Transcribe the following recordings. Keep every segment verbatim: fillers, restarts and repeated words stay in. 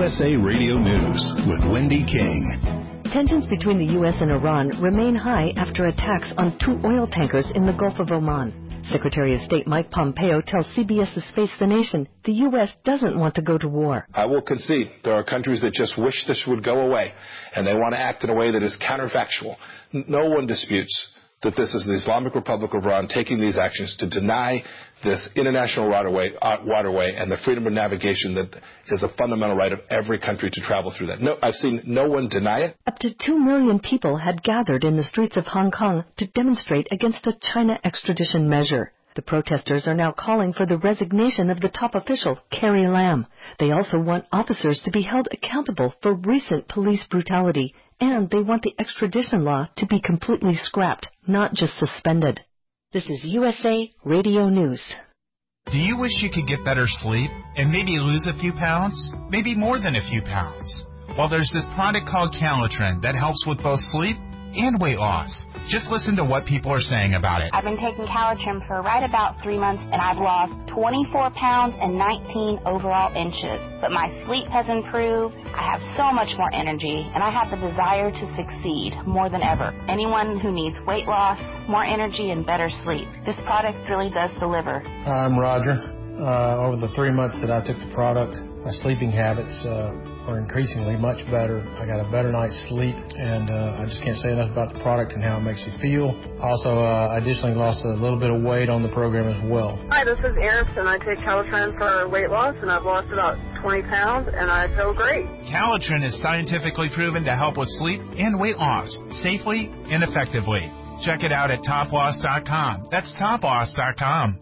S A Radio News with Wendy King. Tensions between the U S and Iran remain high after attacks on two oil tankers in the Gulf of Oman. Secretary of State Mike Pompeo tells CBS's Face the Nation the U S doesn't want to go to war. I will concede there are countries that just wish this would go away, and they want to act in a way that is counterfactual. No one disputes that this is the Islamic Republic of Iran taking these actions to deny this international waterway, uh, waterway and the freedom of navigation that is a fundamental right of every country to travel through that. No, I've seen no one deny it. Up to two million people had gathered in the streets of Hong Kong to demonstrate against a China extradition measure. The protesters are now calling for the resignation of the top official, Carrie Lam. They also want officers to be held accountable for recent police brutality, and they want the extradition law to be completely scrapped, not just suspended. This is U S A Radio News. Do you wish you could get better sleep and maybe lose a few pounds? Maybe more than a few pounds? Well, there's this product called Calitrin that helps with both sleep and weight loss. Just listen to what people are saying about it. I've been taking Calitrin for right about three months, and I've lost twenty-four pounds and nineteen overall inches. But my sleep has improved. I have so much more energy, and I have the desire to succeed more than ever. Anyone who needs weight loss, more energy, and better sleep, this product really does deliver. I'm Roger. Uh, over the three months that I took the product, my sleeping habits uh, are increasingly much better. I got a better night's sleep, and uh, I just can't say enough about the product and how it makes you feel. Also, uh, I additionally lost a little bit of weight on the program as well. Hi, this is Eris, and I take Calitrin for weight loss, and I've lost about twenty pounds, and I feel great. Calitrin is scientifically proven to help with sleep and weight loss safely and effectively. Check it out at top loss dot com. That's top loss dot com.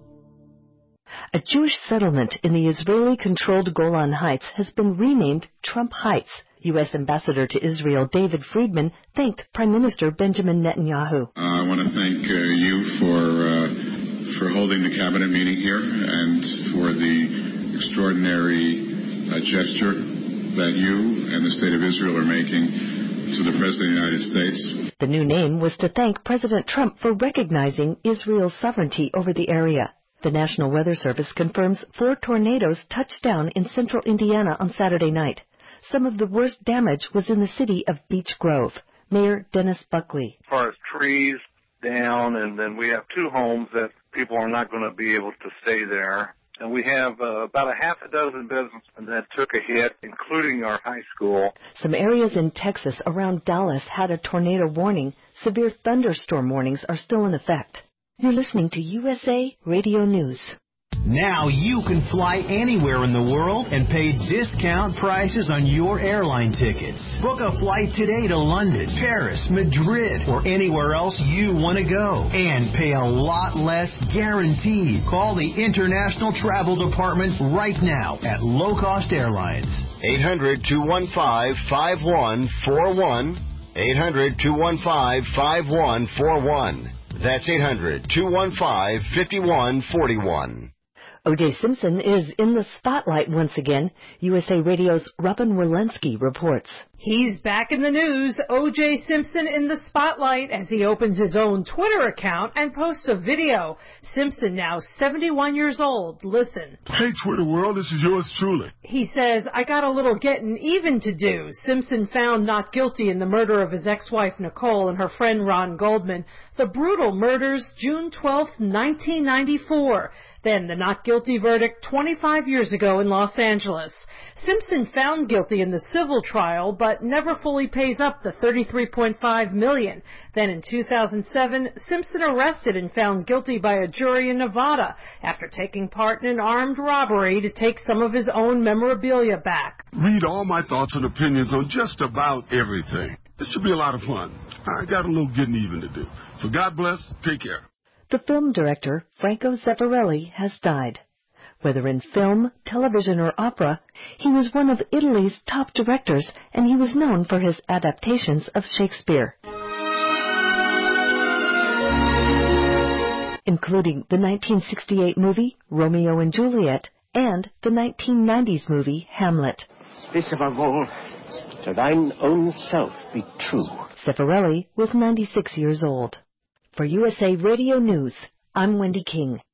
A Jewish settlement in the Israeli-controlled Golan Heights has been renamed Trump Heights. U S Ambassador to Israel David Friedman thanked Prime Minister Benjamin Netanyahu. Uh, I want to thank uh, you for uh, for holding the cabinet meeting here and for the extraordinary uh, gesture that you and the State of Israel are making to the President of the United States. The new name was to thank President Trump for recognizing Israel's sovereignty over the area. The National Weather Service confirms four tornadoes touched down in central Indiana on Saturday night. Some of the worst damage was in the city of Beech Grove. Mayor Dennis Buckley. As far as trees down, and then we have two homes that people are not going to be able to stay there. And we have uh, about a half a dozen businesses that took a hit, including our high school. Some areas in Texas around Dallas had a tornado warning. Severe thunderstorm warnings are still in effect. You're listening to U S A Radio News. Now you can fly anywhere in the world and pay discount prices on your airline tickets. Book a flight today to London, Paris, Madrid, or anywhere else you want to go. And pay a lot less guaranteed. Call the International Travel Department right now at Low Cost Airlines. eight hundred, two one five, five one four one. eight hundred, two one five, five one four one. That's eight hundred, two one five, five one four one. O J. Simpson is in the spotlight once again. U S A Radio's Robin Walensky reports. He's back in the news. O J. Simpson in the spotlight as he opens his own Twitter account and posts a video. Simpson now seventy-one years old. Listen. Hey, Twitter world, this is yours truly. He says, I got a little getting even to do. Simpson found not guilty in the murder of his ex-wife Nicole and her friend Ron Goldman. The brutal murders, June twelfth, nineteen ninety-four. Then the not guilty verdict twenty-five years ago in Los Angeles. Simpson found guilty in the civil trial, but never fully pays up the thirty-three point five million dollars. Then in two thousand seven, Simpson arrested and found guilty by a jury in Nevada after taking part in an armed robbery to take some of his own memorabilia back. Read all my thoughts and opinions on just about everything. This should be a lot of fun. I got a little getting even to do. So God bless. Take care. The film director, Franco Zeffirelli, has died. Whether in film, television, or opera, he was one of Italy's top directors, and he was known for his adaptations of Shakespeare, including the nineteen sixty-eight movie Romeo and Juliet and the nineteen nineties movie Hamlet. This above all, to thine own self be true. Zeffirelli was ninety-six years old. For U S A Radio News, I'm Wendy King.